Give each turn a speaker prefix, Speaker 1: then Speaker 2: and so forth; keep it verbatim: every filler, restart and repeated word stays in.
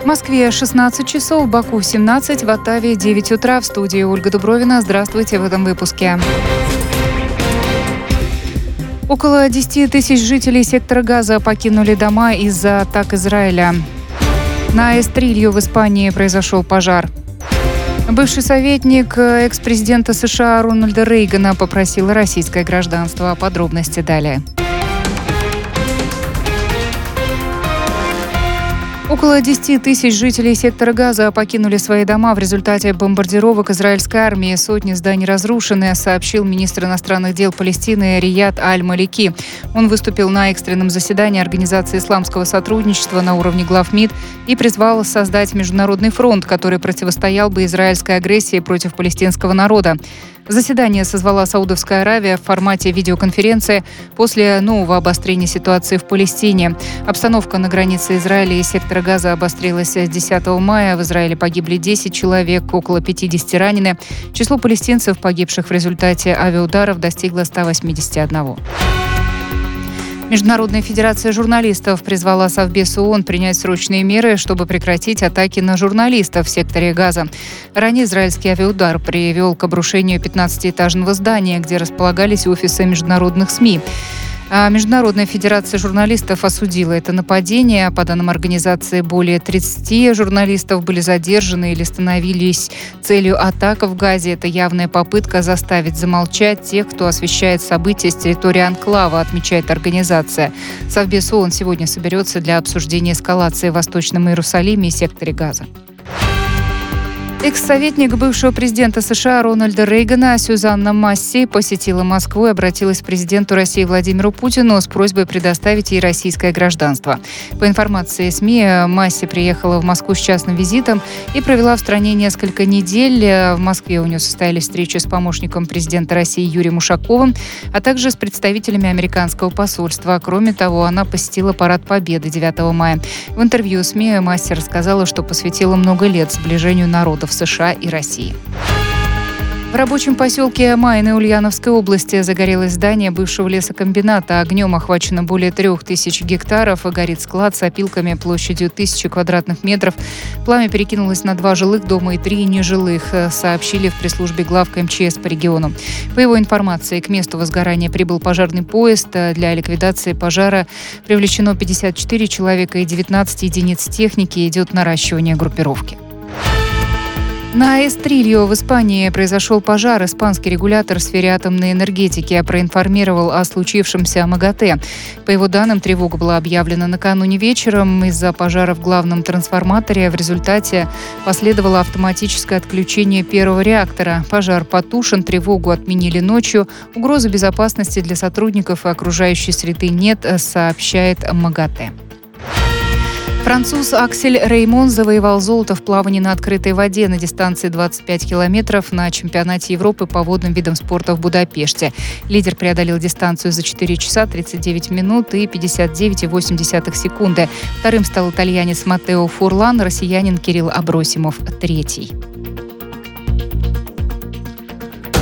Speaker 1: В Москве шестнадцать часов, в Баку семнадцать, в Оттаве девять утра. В студии Ольга Дубровина. Здравствуйте в этом выпуске. Около десяти тысяч жителей сектора Газа покинули дома из-за атак Израиля. На Эстрилью в Испании произошел пожар. Бывший советник экс-президента США Рональда Рейгана попросил российское гражданство. Подробности далее. Около десяти тысяч жителей сектора Газа покинули свои дома в результате бомбардировок израильской армии. Сотни зданий разрушены, сообщил министр иностранных дел Палестины Рияд Аль-Малики. Он выступил на экстренном заседании Организации исламского сотрудничества на уровне глав МИД и призвал создать международный фронт, который противостоял бы израильской агрессии против палестинского народа. Заседание созвала Саудовская Аравия в формате видеоконференции после нового обострения ситуации в Палестине. Обстановка на границе Израиля и сектора Газа обострилась с десятого мая. В Израиле погибли десять человек, около пятидесяти ранены. Число палестинцев, погибших в результате авиаударов, достигло ста восьмидесяти одного. Международная федерация журналистов призвала Совбез ООН принять срочные меры, чтобы прекратить атаки на журналистов в секторе Газа. Ранее израильский авиаудар привел к обрушению пятнадцатиэтажного здания, где располагались офисы международных СМИ. А Международная федерация журналистов осудила это нападение. По данным организации, более тридцати журналистов были задержаны или становились целью атак в Газе. Это явная попытка заставить замолчать тех, кто освещает события с территории анклава, отмечает организация. Совбез ООН сегодня соберется для обсуждения эскалации в Восточном Иерусалиме и секторе Газа. Экс-советник бывшего президента США Рональда Рейгана Сюзанна Масси посетила Москву и обратилась к президенту России Владимиру Путину с просьбой предоставить ей российское гражданство. По информации СМИ, Масси приехала в Москву с частным визитом и провела в стране несколько недель. В Москве у нее состоялись встречи с помощником президента России Юрием Ушаковым, а также с представителями американского посольства. Кроме того, она посетила парад Победы девятого мая. В интервью СМИ Масси рассказала, что посвятила много лет сближению народов США и России. В рабочем поселке Майны Ульяновской области загорелось здание бывшего лесокомбината. Огнем охвачено более трех тысяч гектаров. Горит склад с опилками площадью тысячи квадратных метров. Пламя перекинулось на два жилых дома и три нежилых, сообщили в пресс-службе главка эм че эс по региону. По его информации, к месту возгорания прибыл пожарный поезд. Для ликвидации пожара привлечено пятьдесят четыре человека и девятнадцать единиц техники. Идет наращивание группировки. На Эстрилью в Испании произошел пожар. Испанский регулятор в сфере атомной энергетики проинформировал о случившемся МАГАТЭ. По его данным, тревога была объявлена накануне вечером из-за пожара в главном трансформаторе. В результате последовало автоматическое отключение первого реактора. Пожар потушен, тревогу отменили ночью. Угрозы безопасности для сотрудников и окружающей среды нет, сообщает МАГАТЭ. Француз Аксель Реймон завоевал золото в плавании на открытой воде на дистанции двадцать пять километров на чемпионате Европы по водным видам спорта в Будапеште. Лидер преодолел дистанцию за четыре часа тридцать девять минут и пятьдесят девять целых восемь десятых секунды. Вторым стал итальянец Маттео Фурлан, россиянин Кирилл Абросимов третий.